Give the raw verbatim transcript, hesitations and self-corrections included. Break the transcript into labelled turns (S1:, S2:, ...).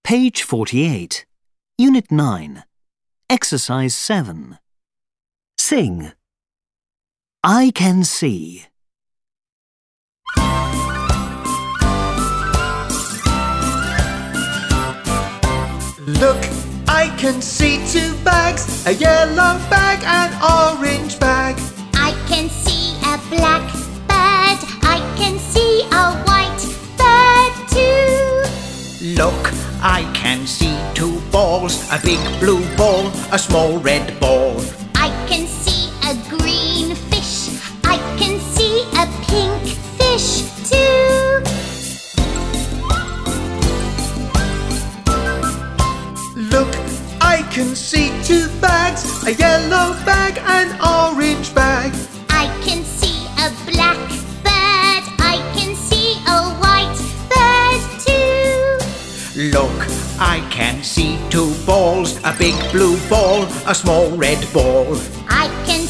S1: Page forty-eight, Unit nine, Exercise seven. Sing. I can see.
S2: Look, I can see two bags, a yellow bag and orange bag.
S3: I can see a black bird, I can see a white bird too.
S4: Look, I can see two balls, a big blue ball, a small red ball.
S3: I can see a green fish, I can see a pink fish too.
S2: Look, I can see two bags, a yellow bag and orange bag.
S3: I can see a black bird, I can see a white bird too.
S4: Look, I can see two balls, a big blue ball, a small red ball.
S3: I can